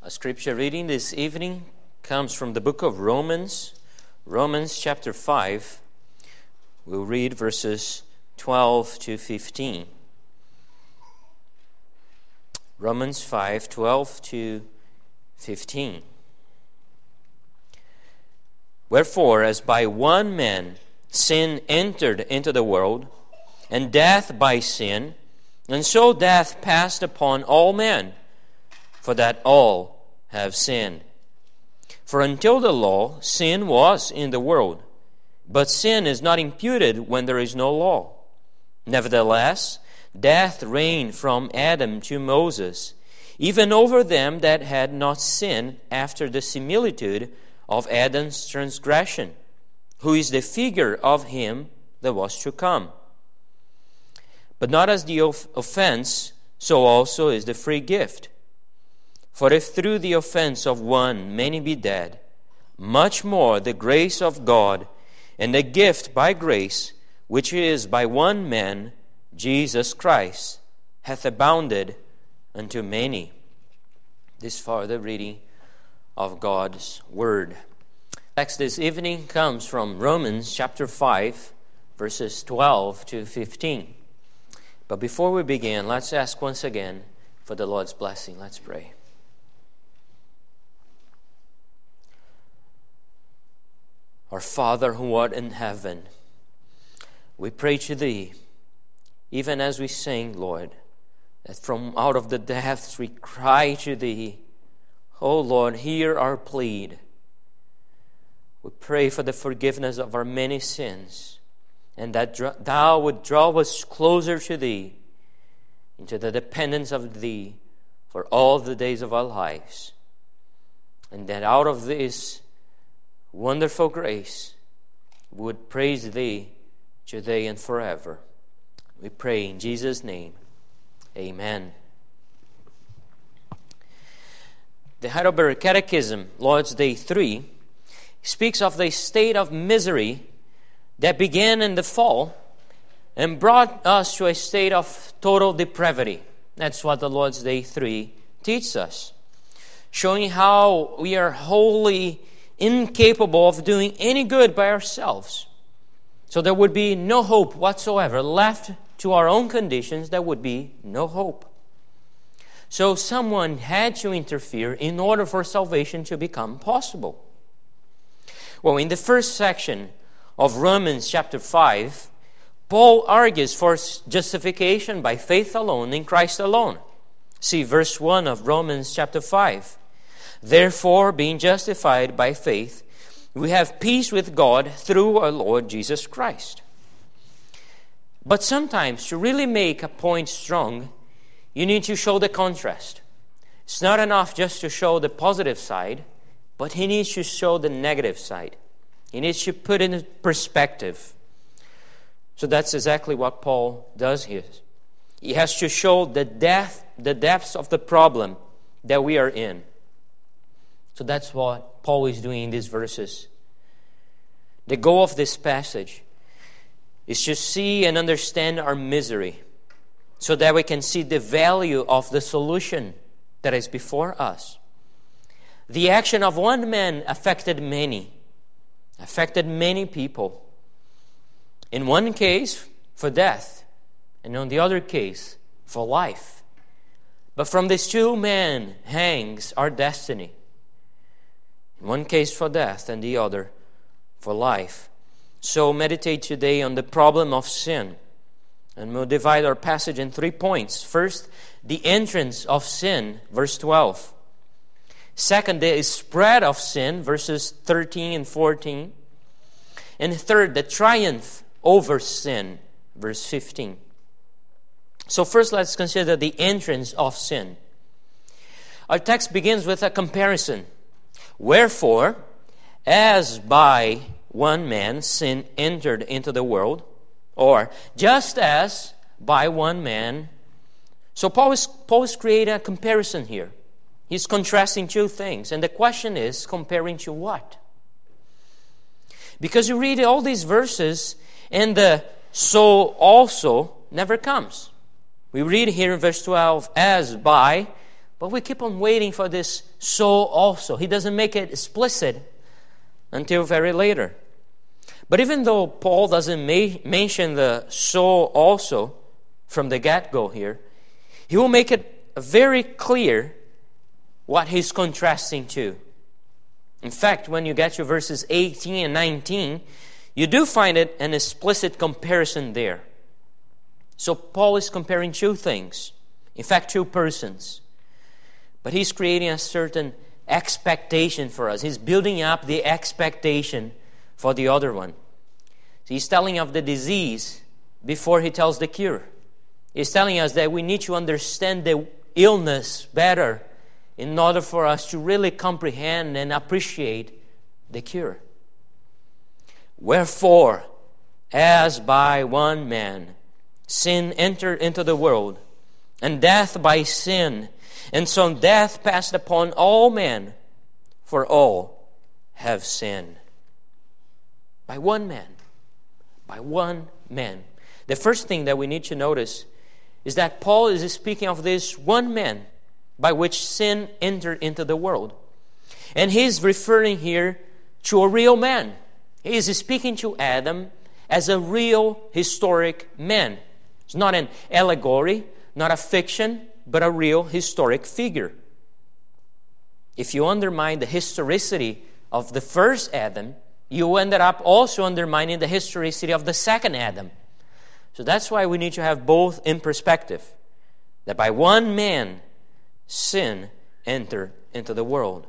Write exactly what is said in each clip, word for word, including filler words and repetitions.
A scripture reading this evening comes from the book of Romans, Romans chapter five. We'll read verses twelve to fifteen. Romans five, twelve to fifteen. Wherefore, as by one man sin entered into the world, and death by sin, and so death passed upon all men, for that all have sinned. For until the law, sin was in the world, but sin is not imputed when there is no law. Nevertheless, death reigned from Adam to Moses, even over them that had not sinned, after the similitude of Adam's transgression, who is the figure of him that was to come. But not as the offense, so also is the free gift. For if through the offense of one many be dead, much more the grace of God and the gift by grace, which is by one man, Jesus Christ, hath abounded unto many. This far the reading of God's Word. The text this evening comes from Romans chapter five, verses twelve to fifteen. But before we begin, let's ask once again for the Lord's blessing. Let's pray. Our Father who art in heaven, we pray to Thee, even as we sing, Lord, that from out of the depths we cry to Thee, O Lord, hear our plead. We pray for the forgiveness of our many sins, and that Thou would draw us closer to Thee, into the dependence of Thee for all the days of our lives. And that out of this wonderful grace we would praise Thee today and forever. We pray in Jesus' name. Amen. The Heidelberg Catechism, Lord's Day three, speaks of the state of misery that began in the fall and brought us to a state of total depravity. That's what the Lord's Day three teaches us, showing how we are wholly incapable of doing any good by ourselves. So there would be no hope whatsoever. Left to our own conditions, there would be no hope. So someone had to interfere in order for salvation to become possible. Well, in the first section of Romans chapter five, Paul argues for justification by faith alone in Christ alone. See verse one of Romans chapter five. Therefore, being justified by faith, we have peace with God through our Lord Jesus Christ. But sometimes, to really make a point strong, you need to show the contrast. It's not enough just to show the positive side, but he needs to show the negative side. He needs to put it in perspective. So that's exactly what Paul does here. He has to show the depth, the depths of the problem that we are in. So that's what Paul is doing in these verses. The goal of this passage is to see and understand our misery, so that we can see the value of the solution that is before us. The action of one man affected many, affected many people. In one case, for death, and in the other case, for life. But from these two men hangs our destiny. In one case for death, and the other for life. So meditate today on the problem of sin. And we'll divide our passage in three points. First, the entrance of sin, verse twelve. Second, the spread of sin, verses thirteen and fourteen. And third, the triumph over sin, verse fifteen. So first, let's consider the entrance of sin. Our text begins with a comparison. Wherefore, as by one man sin entered into the world, or just as by one man. So Paul is, Paul is creating a comparison here. He's contrasting two things. And the question is, comparing to what? Because you read all these verses, and the so also never comes. We read here in verse twelve, as by But we keep on waiting for this so also. He doesn't make it explicit until very later. But even though Paul doesn't ma- mention the so also from the get-go here, he will make it very clear what he's contrasting to. In fact, when you get to verses eighteen and nineteen, you do find it an explicit comparison there. So Paul is comparing two things. In fact, two persons. But he's creating a certain expectation for us. He's building up the expectation for the other one. So he's telling of the disease before he tells the cure. He's telling us that we need to understand the illness better in order for us to really comprehend and appreciate the cure. Wherefore, as by one man sin entered into the world, and death by sin, and so death passed upon all men, for all have sinned. By one man. By one man. The first thing that we need to notice is that Paul is speaking of this one man by which sin entered into the world. And he's referring here to a real man. He is speaking to Adam as a real historic man. It's not an allegory, not a fiction, but a real historic figure. If you undermine the historicity of the first Adam, you ended up also undermining the historicity of the second Adam. So that's why we need to have both in perspective. That by one man, sin entered into the world.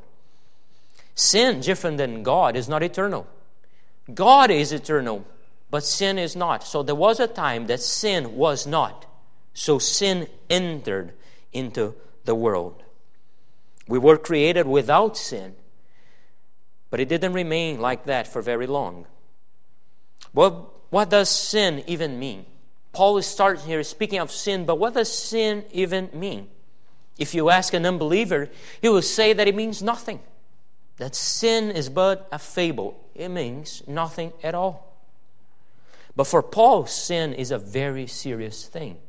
Sin, different than God, is not eternal. God is eternal, but sin is not. So there was a time that sin was not. So sin entered into the world. We were created without sin, but it didn't remain like that for very long. Well, what does sin even mean? Paul starts here speaking of sin, but what does sin even mean? If you ask an unbeliever, he will say that it means nothing. That sin is but a fable. It means nothing at all. But for Paul, sin is a very serious thing.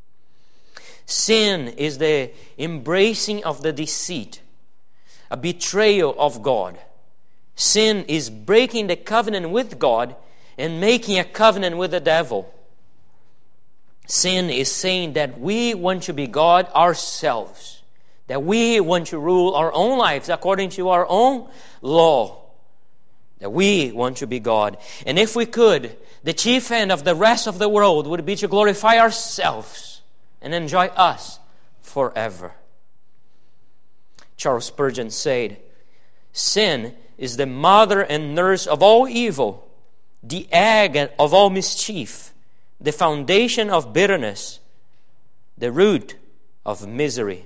Sin is the embracing of the deceit, a betrayal of God. Sin is breaking the covenant with God and making a covenant with the devil. Sin is saying that we want to be God ourselves, that we want to rule our own lives according to our own law, that we want to be God. And if we could, the chief end of the rest of the world would be to glorify ourselves and enjoy us forever. Charles Spurgeon said, "Sin is the mother and nurse of all evil, the egg of all mischief, the foundation of bitterness, the root of misery."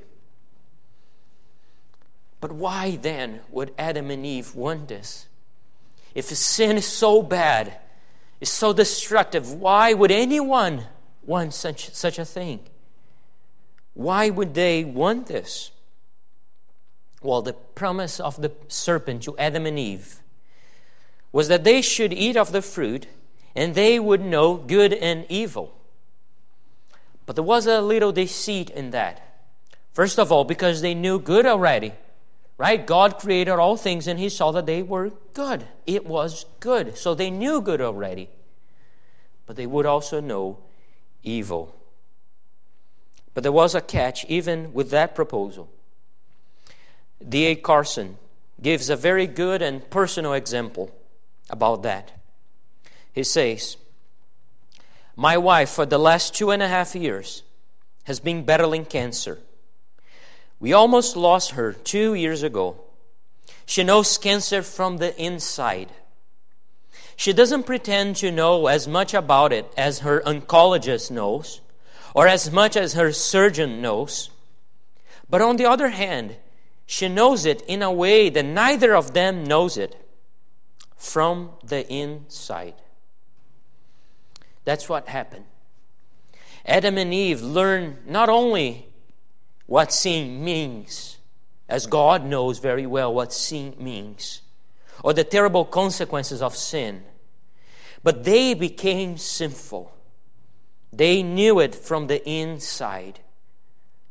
But why then would Adam and Eve want this? If sin is so bad, is so destructive, why would anyone want such, such a thing? Why would they want this? Well, the promise of the serpent to Adam and Eve was that they should eat of the fruit and they would know good and evil. But there was a little deceit in that. First of all, because they knew good already. Right? God created all things and He saw that they were good. It was good. So they knew good already. But they would also know evil. But there was a catch even with that proposal. D A Carson gives a very good and personal example about that. He says, "My wife for the last two and a half years has been battling cancer. We almost lost her two years ago. She knows cancer from the inside. She doesn't pretend to know as much about it as her oncologist knows, or as much as her surgeon knows. But on the other hand, she knows it in a way that neither of them knows it, from the inside." That's what happened. Adam and Eve learned not only what sin means, as God knows very well what sin means, or the terrible consequences of sin, but they became sinful. They knew it from the inside.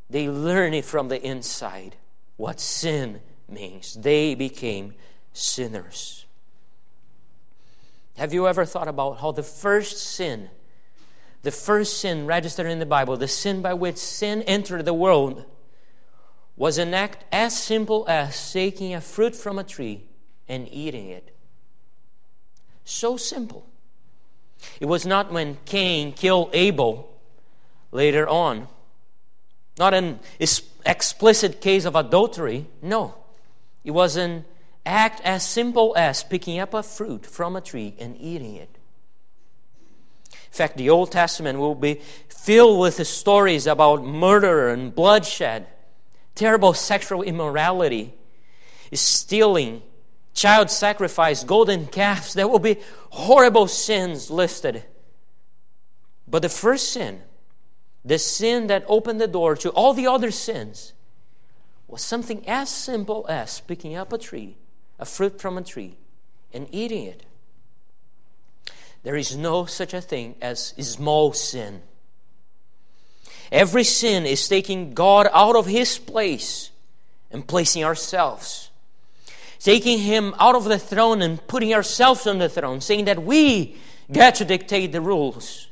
They learn it from the inside, what sin means. They became sinners. Have you ever thought about how the first sin, the first sin registered in the Bible, the sin by which sin entered the world, was an act as simple as taking a fruit from a tree and eating it? So simple. It was not when Cain killed Abel later on. Not an explicit case of adultery. No. It was an act as simple as picking up a fruit from a tree and eating it. In fact, the Old Testament will be filled with the stories about murder and bloodshed, terrible sexual immorality, stealing, child sacrifice, golden calves. There will be horrible sins listed. But the first sin, the sin that opened the door to all the other sins, was something as simple as picking up a tree, a fruit from a tree, and eating it. There is no such a thing as small sin. Every sin is taking God out of His place and placing ourselves. Taking Him out of the throne and putting ourselves on the throne, saying that we get to dictate the rules.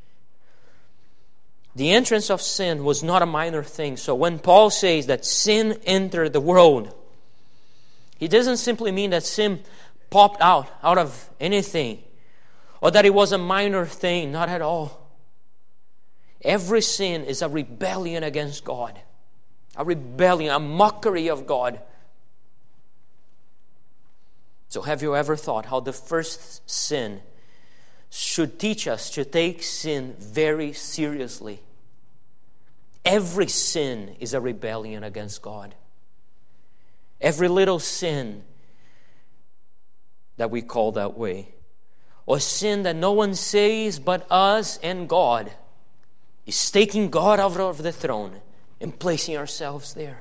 The entrance of sin was not a minor thing. So when Paul says that sin entered the world, he doesn't simply mean that sin popped out, out of anything, or that it was a minor thing. Not at all. Every sin is a rebellion against God. A rebellion, a mockery of God. So have you ever thought how the first sin should teach us to take sin very seriously? Every sin is a rebellion against God. Every little sin that we call that way, or sin that no one sees but us and God, is taking God out of the throne and placing ourselves there.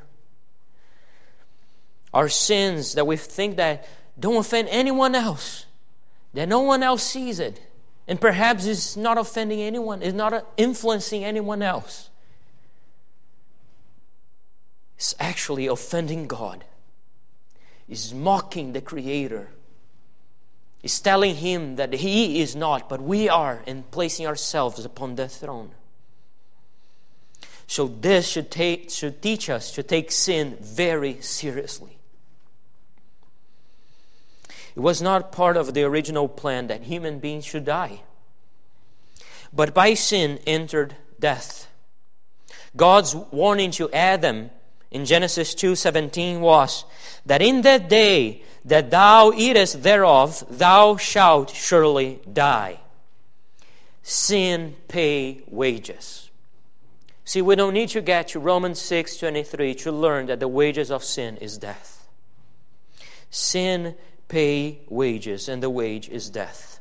Our sins that we think that don't offend anyone else, that no one else sees it, and perhaps it's not offending anyone, it's not influencing anyone else. It's actually offending God. It's mocking the Creator. It's telling Him that He is not, but we are, and placing ourselves upon the throne. So this should take, should teach us to take sin very seriously. It was not part of the original plan that human beings should die. But by sin entered death. God's warning to Adam in Genesis two seventeen was that in that day that thou eatest thereof, thou shalt surely die. Sin pay wages. See, we don't need to get to Romans six twenty-three to learn that the wages of sin is death. Sin pay wages, and the wage is death.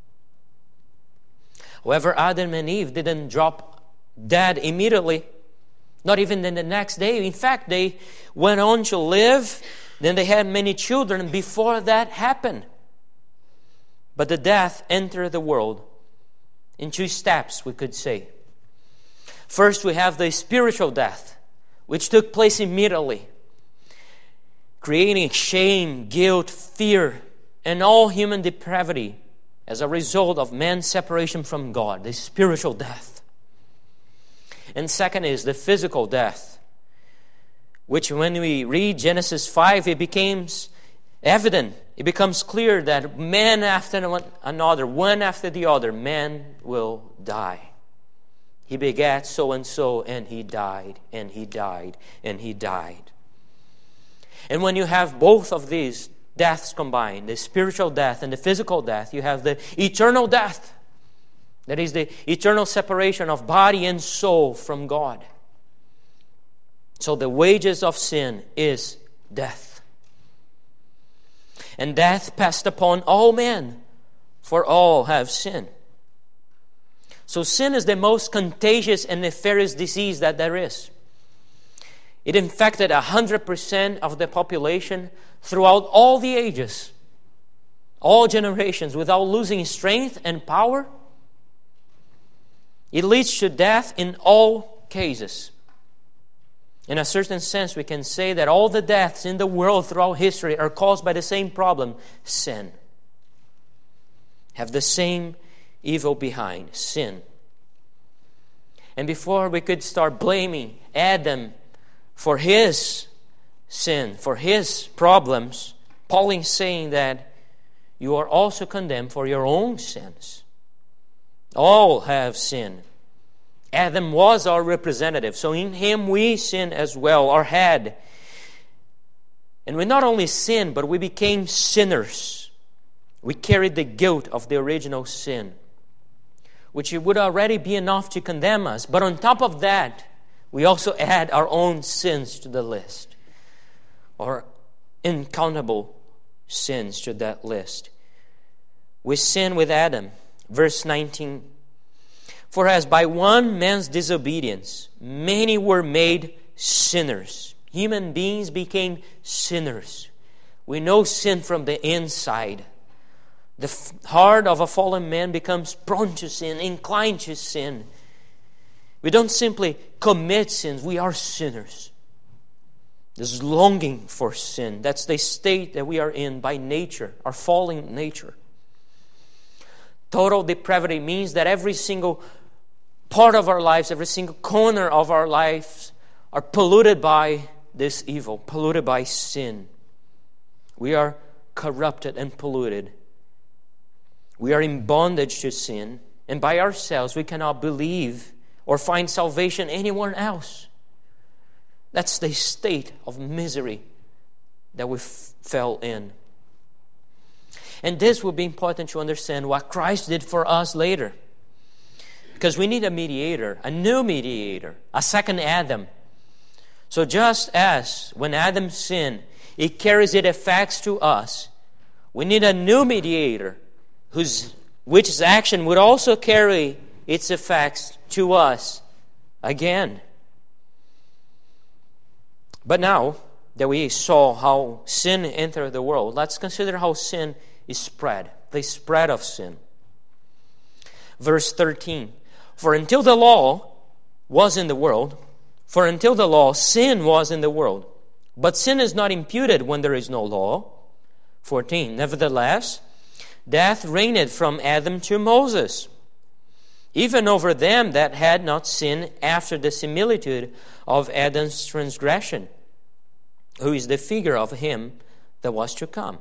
However, Adam and Eve didn't drop dead immediately, not even in the next day. In fact, they went on to live, then they had many children before that happened. But the death entered the world in two steps, we could say. First, we have the spiritual death, which took place immediately, creating shame, guilt, fear, and all human depravity as a result of man's separation from God, the spiritual death. And second is the physical death, which when we read Genesis five, it becomes evident, it becomes clear that man after one another, one after the other, man will die. He begat so-and-so, and he died, and he died, and he died. And when you have both of these deaths combined, the spiritual death and the physical death, you have the eternal death. That is the eternal separation of body and soul from God. So the wages of sin is death. And death passed upon all men, for all have sinned. So sin is the most contagious and nefarious disease that there is. It infected one hundred percent of the population throughout all the ages, all generations, without losing strength and power. It leads to death in all cases. In a certain sense, we can say that all the deaths in the world throughout history are caused by the same problem, sin. Have the same evil behind, sin. And before we could start blaming Adam for his sin, for his problems, Paul is saying that you are also condemned for your own sins. All have sinned. Adam was our representative, so in him we sin as well, our head. And we not only sinned, but we became sinners. We carried the guilt of the original sin, which it would already be enough to condemn us. But on top of that, we also add our own sins to the list, our incountable sins to that list. We sin with Adam. Verse nineteen, for as by one man's disobedience many were made sinners. Human beings became sinners. We know sin from the inside. The heart of a fallen man becomes prone to sin, inclined to sin. We don't simply commit sins, we are sinners. This longing for sin, that's the state that we are in by nature, our fallen nature. Total depravity means that every single part of our lives, every single corner of our lives are polluted by this evil, polluted by sin. We are corrupted and polluted. We are in bondage to sin, and by ourselves we cannot believe or find salvation anywhere else. That's the state of misery that we f- fell in. And this will be important to understand what Christ did for us later. Because we need a mediator, a new mediator, a second Adam. So just as when Adam sinned, it carries its effects to us, we need a new mediator whose which action would also carry its effects to us again. But now that we saw how sin entered the world, let's consider how sin is spread, the spread of sin. Verse thirteen, for until the law was in the world, for until the law, sin was in the world. But sin is not imputed when there is no law. fourteen, nevertheless, death reigned from Adam to Moses, even over them that had not sinned after the similitude of Adam's transgression, who is the figure of him that was to come.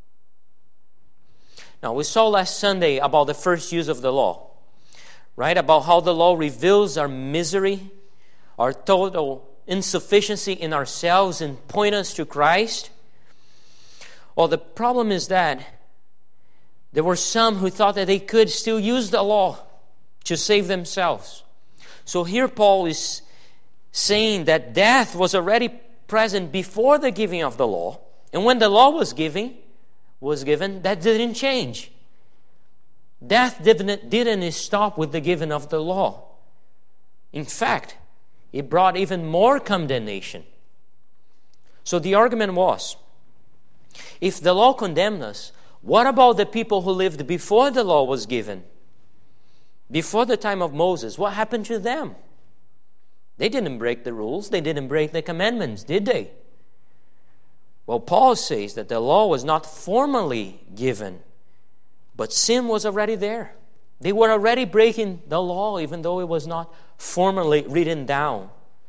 Now, we saw last Sunday about the first use of the law, right? About how the law reveals our misery, our total insufficiency in ourselves and point us to Christ. Well, the problem is that there were some who thought that they could still use the law to save themselves. So here Paul is saying that death was already present before the giving of the law. And when the law was given, was given, that didn't change. Death didn't, didn't stop with the giving of the law. In fact, it brought even more condemnation. So the argument was, if the law condemned us, what about the people who lived before the law was given? Before the time of Moses, what happened to them? They didn't break the rules. They didn't break the commandments, did they? Well, Paul says that the law was not formally given, but sin was already there. They were already breaking the law, even though it was not formally written down.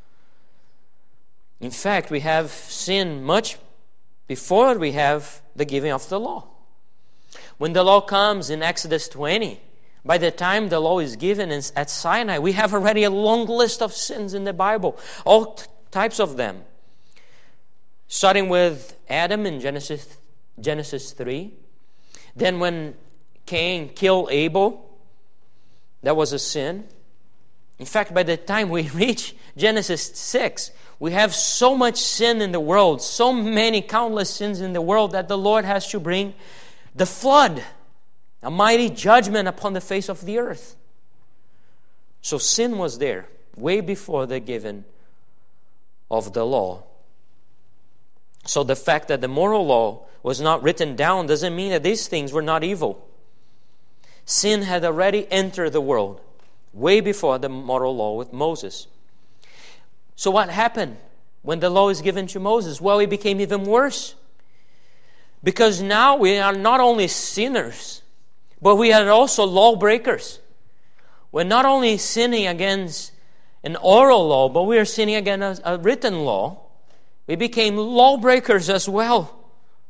In fact, we have sin much before we have the giving of the law. When the law comes in Exodus twenty, by the time the law is given at Sinai, we have already a long list of sins in the Bible, all t- types of them. Starting with Adam in Genesis, Genesis three. Then when Cain killed Abel, that was a sin. In fact, by the time we reach Genesis six, we have so much sin in the world, so many countless sins in the world that the Lord has to bring the flood, a mighty judgment upon the face of the earth. So sin was there way before the giving of the law. So the fact that the moral law was not written down doesn't mean that these things were not evil. Sin had already entered the world way before the moral law with Moses. So what happened when the law is given to Moses? Well, it became even worse. Because now we are not only sinners, but we are also lawbreakers. We're not only sinning against an oral law, but we are sinning against a written law. We became lawbreakers as well.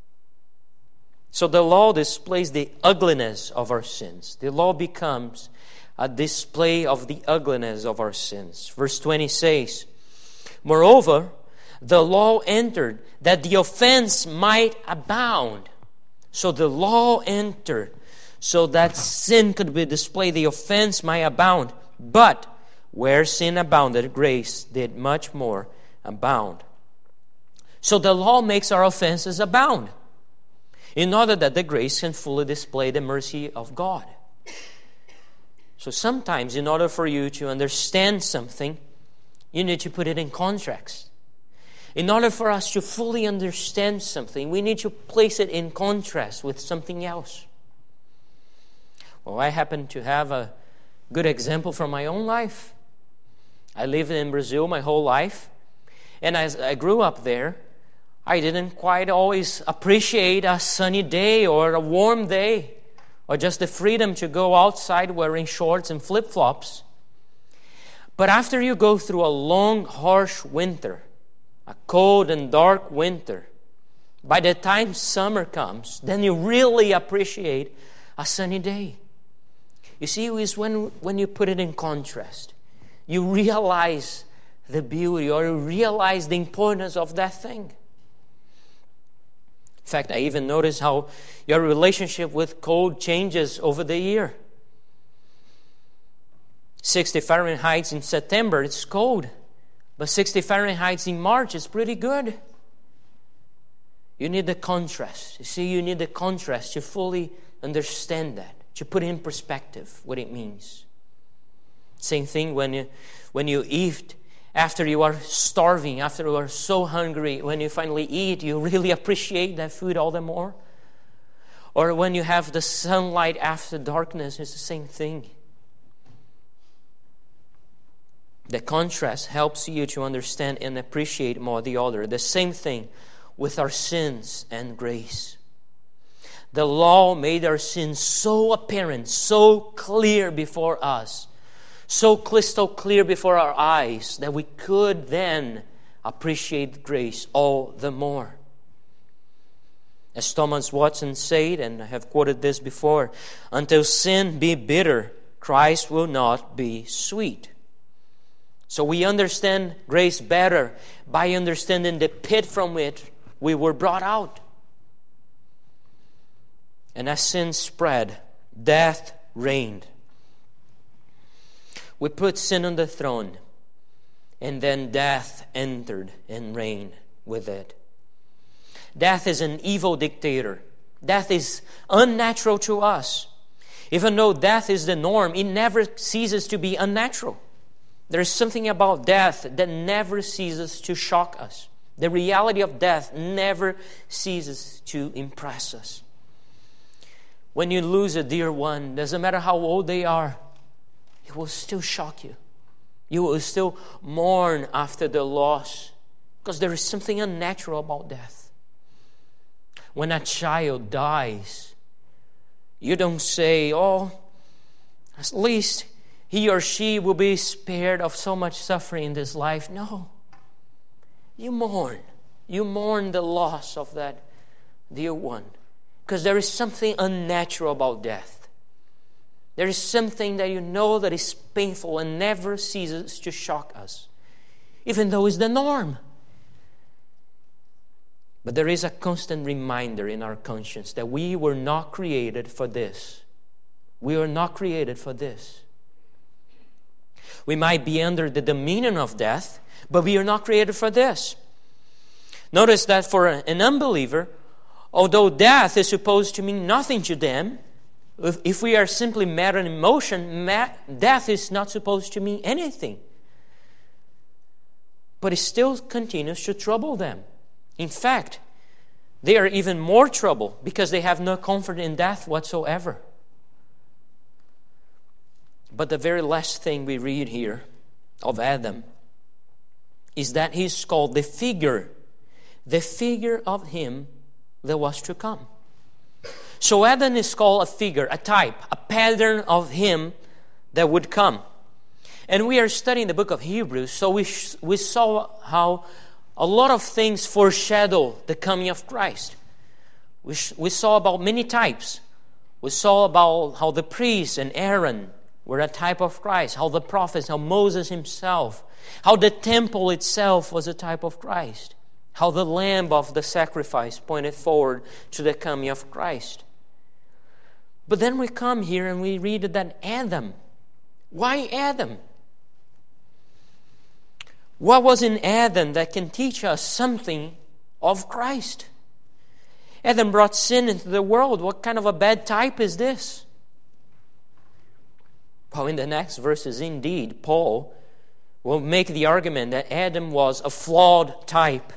So the law displays the ugliness of our sins. The law becomes a display of the ugliness of our sins. Verse twenty says, moreover, the law entered that the offense might abound. So the law entered so that sin could be displayed, the offense might abound. But where sin abounded, grace did much more abound. So the law makes our offenses abound, in order that the grace can fully display the mercy of God. So sometimes, in order for you to understand something, you need to put it in context. In order for us to fully understand something, we need to place it in contrast with something else. Well, I happen to have a good example from my own life. I lived in Brazil my whole life, and as I grew up there, I didn't quite always appreciate a sunny day or a warm day, or just the freedom to go outside wearing shorts and flip-flops. But after you go through a long, harsh winter, a cold and dark winter, by the time summer comes, then you really appreciate a sunny day. You see, it's when, when you put it in contrast, you realize the beauty, or you realize the importance of that thing. In fact, I even notice how your relationship with cold changes over the year. sixty Fahrenheit in September, it's cold. But sixty Fahrenheit in March is pretty good. You need the contrast. You see, you need the contrast to fully understand that, to put in perspective what it means. Same thing when you, when you eat. After you are starving, after you are so hungry, when you finally eat, you really appreciate that food all the more. Or when you have the sunlight after darkness, it's the same thing. The contrast helps you to understand and appreciate more the other. The same thing with our sins and grace. The law made our sins so apparent, so clear before us, so crystal clear before our eyes, that we could then appreciate grace all the more. As Thomas Watson said, and I have quoted this before, until sin be bitter, Christ will not be sweet. So we understand grace better by understanding the pit from which we were brought out. And as sin spread, death reigned. We put sin on the throne, and then death entered and reigned with it. Death is an evil dictator. Death is unnatural to us. Even though death is the norm, it never ceases to be unnatural. There is something about death that never ceases to shock us. The reality of death never ceases to impress us. When you lose a dear one, doesn't matter how old they are, it will still shock you. You will still mourn after the loss, because there is something unnatural about death. When a child dies, you don't say, oh, at least he or she will be spared of so much suffering in this life. No. You mourn. You mourn the loss of that dear one, because there is something unnatural about death. There is something that you know that is painful and never ceases to shock us, even though it's the norm. But there is a constant reminder in our conscience that we were not created for this. We are not created for this. We might be under the dominion of death, but we are not created for this. Notice that for an unbeliever, although death is supposed to mean nothing to them, If, if we are simply matter and emotion, ma- death is not supposed to mean anything. But it still continues to trouble them. In fact, they are even more troubled because they have no comfort in death whatsoever. But the very last thing we read here of Adam, is that he's called the figure, the figure of him that was to come. So Adam is called a figure, a type, a pattern of him that would come. And we are studying the book of Hebrews, so we sh- we saw how a lot of things foreshadow the coming of Christ. We, sh- we saw about many types. We saw about how the priests and Aaron were a type of Christ, how the prophets, how Moses himself, how the temple itself was a type of Christ, how the lamb of the sacrifice pointed forward to the coming of Christ. But then we come here and we read that Adam. Why Adam? What was in Adam that can teach us something of Christ? Adam brought sin into the world. What kind of a bad type is this? Well, in the next verses, indeed, Paul will make the argument that Adam was a flawed type.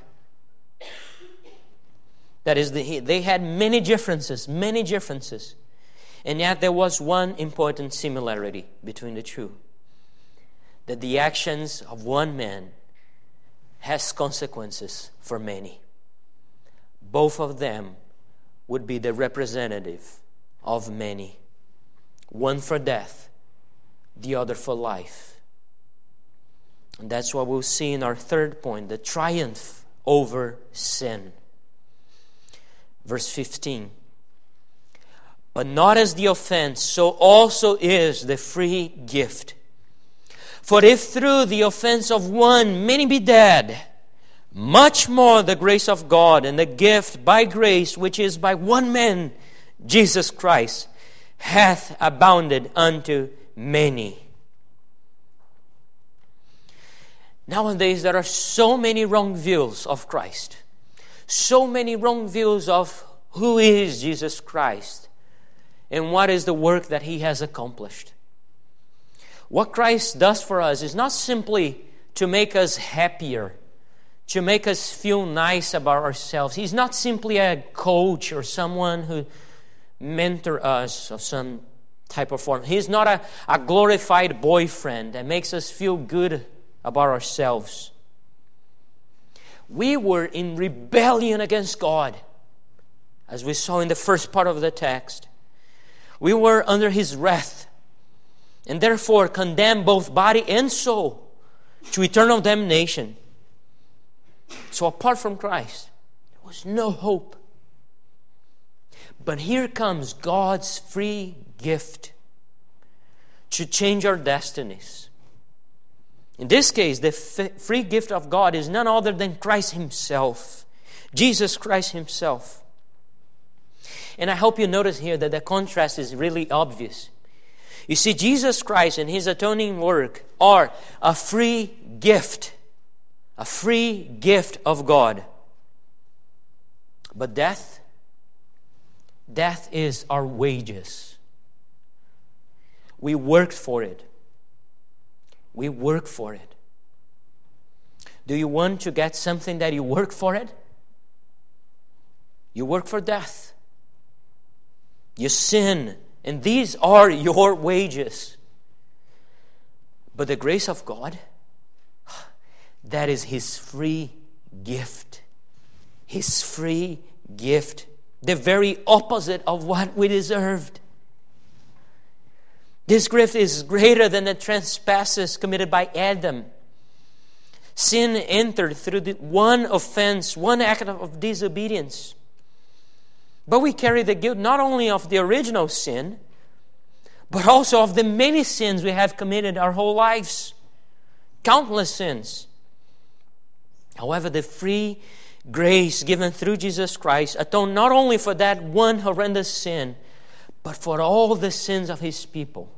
That is, they had many differences, many differences. And yet there was one important similarity between the two. That the actions of one man has consequences for many. Both of them would be the representative of many. One for death, the other for life. And that's what we'll see in our third point, the triumph over sin. Verse fifteen. But not as the offense, so also is the free gift. For if through the offense of one many be dead, much more the grace of God and the gift by grace, which is by one man, Jesus Christ, hath abounded unto many. Nowadays there are so many wrong views of Christ. So many wrong views of who is Jesus Christ. And what is the work that He has accomplished? What Christ does for us is not simply to make us happier, to make us feel nice about ourselves. He's not simply a coach or someone who mentor us of some type of form. He's not a, a glorified boyfriend that makes us feel good about ourselves. We were in rebellion against God, as we saw in the first part of the text. We were under His wrath, and therefore condemned both body and soul to eternal damnation. So apart from Christ, there was no hope. But here comes God's free gift to change our destinies. In this case, the f- free gift of God is none other than Christ Himself, Jesus Christ Himself. And I hope you notice here that the contrast is really obvious. You see, Jesus Christ and His atoning work are a free gift. A free gift of God. But death, death is our wages. We worked for it. We work for it. Do you want to get something that you work for it? You work for death. You sin, and these are your wages. But the grace of God, that is His free gift. His free gift. The very opposite of what we deserved. This gift is greater than the trespasses committed by Adam. Sin entered through the one offense, one act of disobedience. But we carry the guilt not only of the original sin, but also of the many sins we have committed our whole lives. Countless sins. However, the free grace given through Jesus Christ atoned not only for that one horrendous sin, but for all the sins of His people.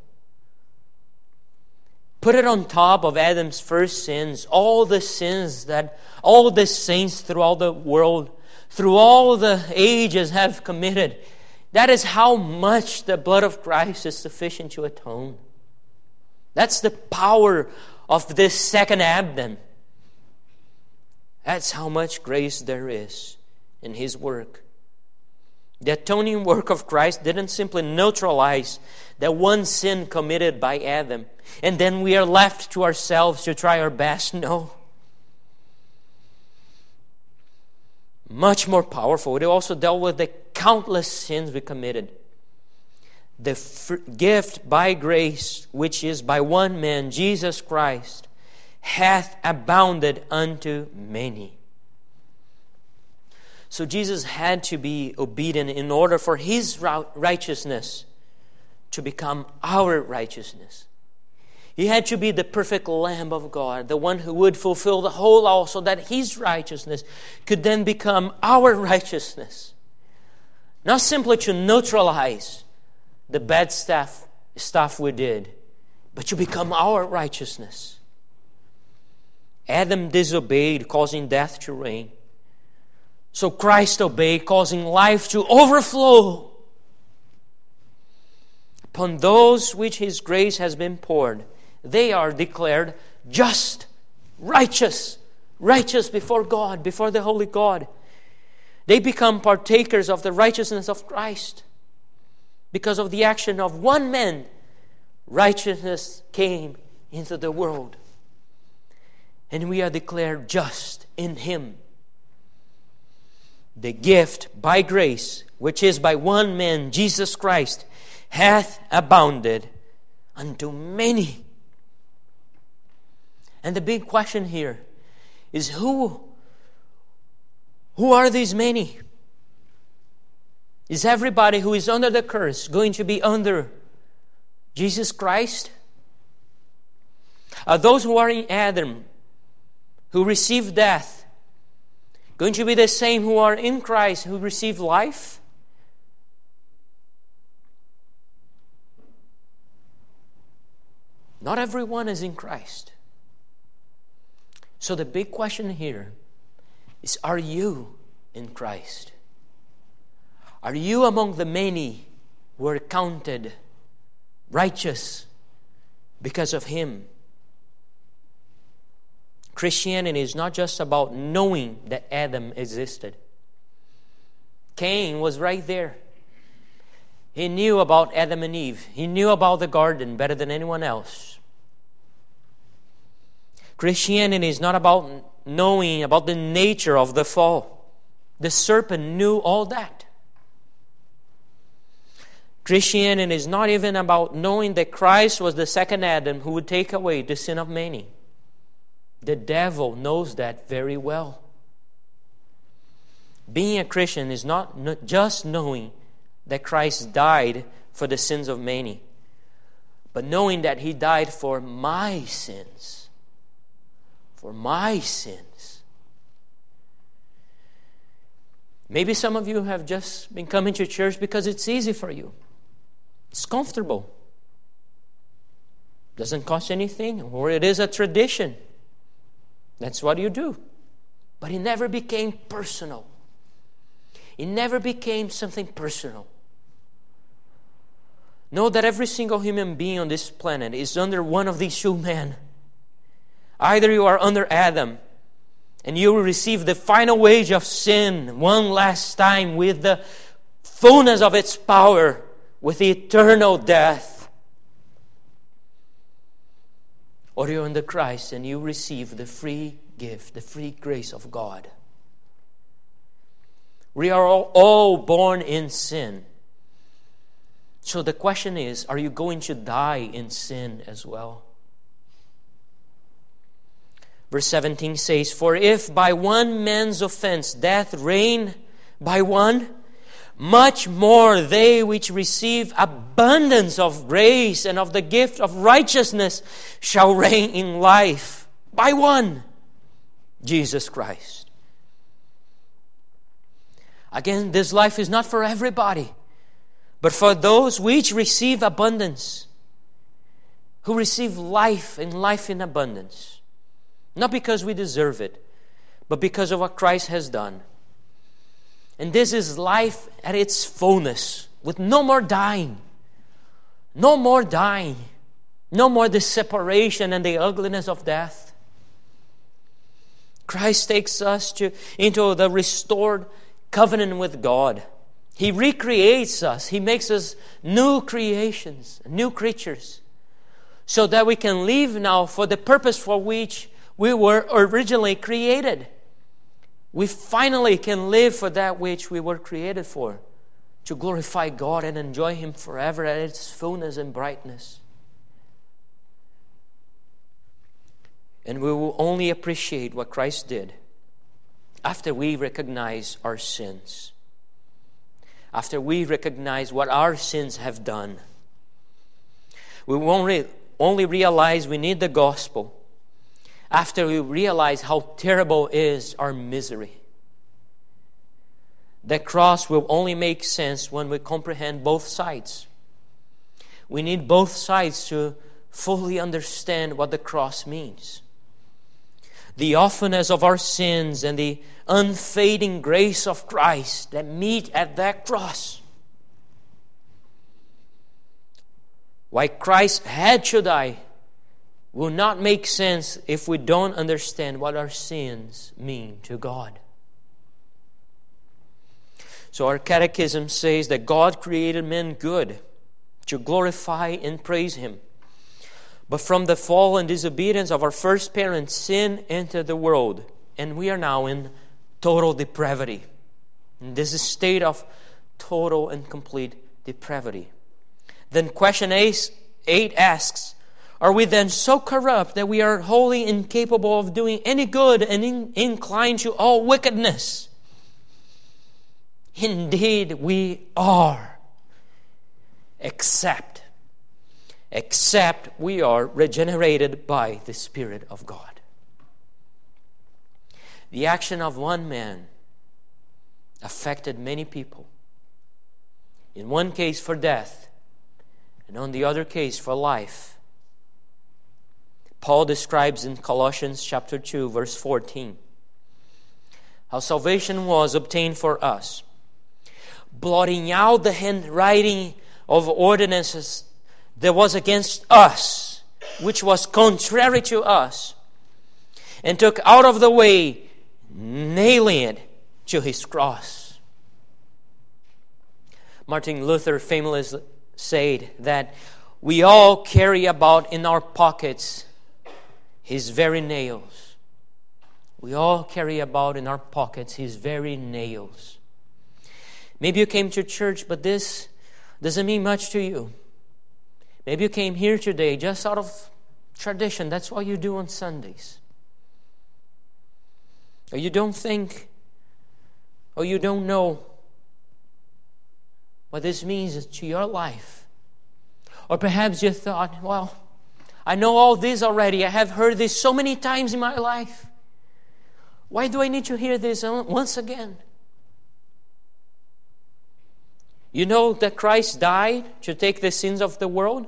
Put it on top of Adam's first sins, all the sins that all the saints throughout the world, through all the ages have committed. That is how much the blood of Christ is sufficient to atone. That's the power of this second Adam. That's how much grace there is in His work. The atoning work of Christ didn't simply neutralize that one sin committed by Adam, and then we are left to ourselves to try our best. No. much more powerful. It also dealt with the countless sins we committed. The f- gift by grace, which is by one man, Jesus Christ, hath abounded unto many. So Jesus had to be obedient in order for His righteousness to become our righteousness. He had to be the perfect Lamb of God, the one who would fulfill the whole law so that His righteousness could then become our righteousness. Not simply to neutralize the bad stuff, stuff we did, but to become our righteousness. Adam disobeyed, causing death to reign. So Christ obeyed, causing life to overflow. Upon those which His grace has been poured, they are declared just, righteous, righteous before God, before the Holy God. They become partakers of the righteousness of Christ. Because of the action of one man, righteousness came into the world. And we are declared just in Him. The gift by grace, which is by one man, Jesus Christ, hath abounded unto many. And the big question here is who? Who are these many? Is everybody who is under the curse going to be under Jesus Christ? Are those who are in Adam, who receive death, going to be the same who are in Christ, who receive life? Not everyone is in Christ. So the big question here is, are you in Christ? Are you among the many who are counted righteous because of Him? Christianity is not just about knowing that Adam existed. Cain was right there. He knew about Adam and Eve. He knew about the garden better than anyone else. Christianity is not about knowing about the nature of the fall. The serpent knew all that. Christianity is not even about knowing that Christ was the second Adam who would take away the sin of many. The devil knows that very well. Being a Christian is not just knowing that Christ died for the sins of many, but knowing that He died for my sins. For my sins. Maybe some of you have just been coming to church because it's easy for you. It's comfortable. Doesn't cost anything, or it is a tradition. That's what you do. But it never became personal. It never became something personal. Know that every single human being on this planet is under one of these two men. Either you are under Adam and you will receive the final wage of sin one last time with the fullness of its power, with eternal death. Or you're under Christ and you receive the free gift, the free grace of God. We are all, all born in sin. So the question is, are you going to die in sin as well? Verse seventeen says, for if by one man's offense death reigned by one, much more they which receive abundance of grace and of the gift of righteousness shall reign in life by one, Jesus Christ. Again, this life is not for everybody, but for those which receive abundance, who receive life and life in abundance. Not because we deserve it, but because of what Christ has done. And this is life at its fullness, with no more dying. No more dying. No more the separation and the ugliness of death. Christ takes us to into the restored covenant with God. He recreates us. He makes us new creations, new creatures, so that we can live now for the purpose for which we were originally created. we finally can live for that which we were created for, to glorify God and enjoy Him forever at its fullness and brightness. And we will only appreciate what Christ did after we recognize our sins. After we recognize what our sins have done. We will only, only realize we need the gospel after we realize how terrible is our misery. The cross will only make sense when we comprehend both sides. We need both sides to fully understand what the cross means. The offense of our sins and the unfading grace of Christ that meet at that cross. Why Christ had to die will not make sense if we don't understand what our sins mean to God. So our catechism says that God created man good to glorify and praise Him. But from the fall and disobedience of our first parents, sin entered the world, and we are now in total depravity. In this state of total and complete depravity. Then question eight asks, are we then so corrupt that we are wholly incapable of doing any good and in, inclined to all wickedness? Indeed, we are. Except, except we are regenerated by the Spirit of God. The action of one man affected many people. In one case for death, and on the other case for life. Paul describes in Colossians chapter two, verse fourteen, how salvation was obtained for us, blotting out the handwriting of ordinances that was against us, which was contrary to us, and took out of the way, nailing it to His cross. Martin Luther famously said that we all carry about in our pockets His very nails. We all carry about in our pockets His very nails. Maybe you came to church, but this doesn't mean much to you. Maybe you came here today just out of tradition. That's what you do on Sundays. Or you don't think, or you don't know what this means to your life. Or perhaps you thought, well, I know all this already. I have heard this so many times in my life. Why do I need to hear this once again? You know that Christ died to take the sins of the world?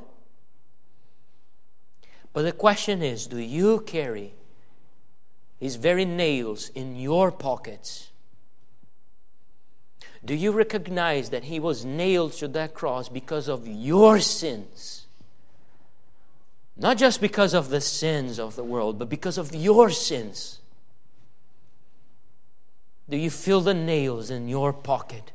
But the question is, do you carry His very nails in your pockets? Do you recognize that He was nailed to that cross because of your sins? Not just because of the sins of the world, but because of your sins. Do you feel the nails in your pocket?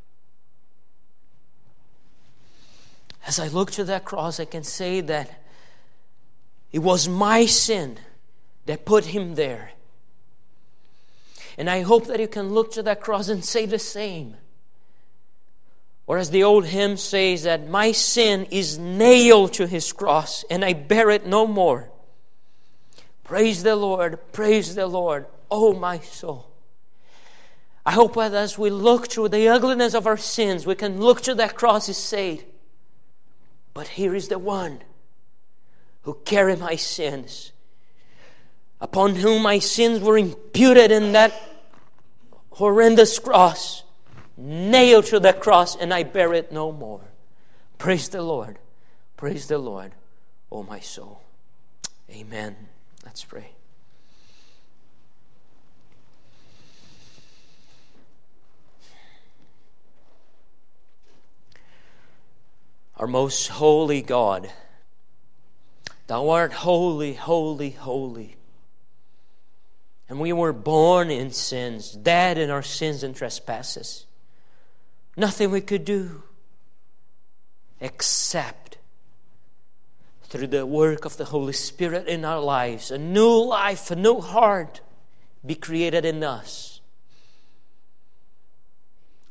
As I look to that cross, I can say that it was my sin that put Him there. And I hope that you can look to that cross and say the same. Or as the old hymn says, that my sin is nailed to His cross and I bear it no more. Praise the Lord, praise the Lord, oh my soul. I hope that as we look through the ugliness of our sins, we can look to that cross and say, but here is the one who carried my sins, upon whom my sins were imputed in that horrendous cross, nailed to the cross, and I bear it no more. Praise the Lord. Praise the Lord, oh my soul. Amen. Let's pray. Our most holy God, Thou art holy, holy, holy. And we were born in sins, dead in our sins and trespasses. Nothing we could do except through the work of the Holy Spirit in our lives, a new life, a new heart be created in us.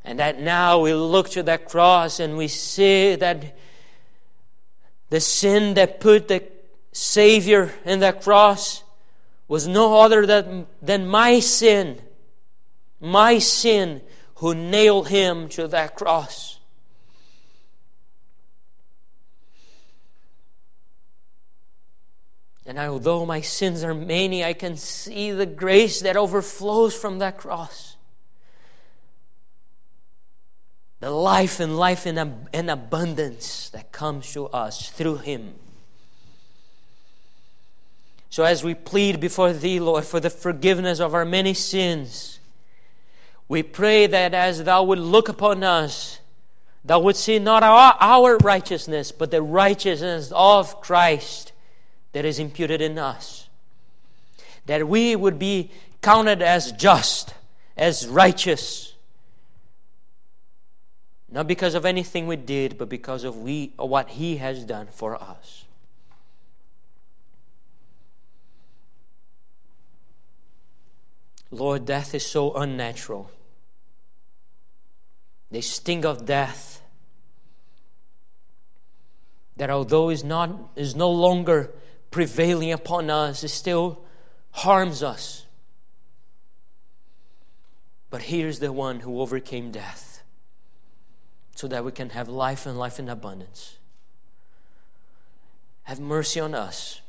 And that now we look to that cross and we see that the sin that put the Savior in that cross was no other than, than my sin. My sin who nailed Him to that cross. And although my sins are many, I can see the grace that overflows from that cross. The life and life in, ab- in abundance that comes to us through Him. So as we plead before Thee, Lord, for the forgiveness of our many sins, we pray that as Thou would look upon us, Thou would see not our, our righteousness, but the righteousness of Christ that is imputed in us. That we would be counted as just, as righteous, not because of anything we did, but because of we of what He has done for us. Lord, death is so unnatural. The sting of death, that although is not is no longer prevailing upon us, it still harms us. But here's the one who overcame death, so that we can have life and life in abundance. Have mercy on us,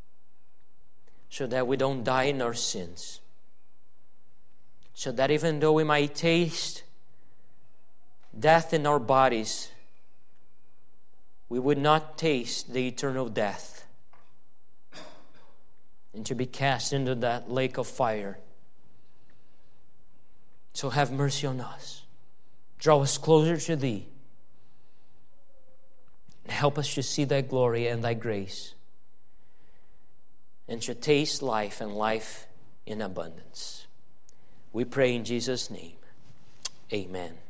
so that we don't die in our sins. So that even though we might taste death in our bodies, we would not taste the eternal death, and to be cast into that lake of fire. So have mercy on us. Draw us closer to Thee. And help us to see Thy glory and Thy grace, and to taste life and life in abundance. We pray in Jesus' name. Amen.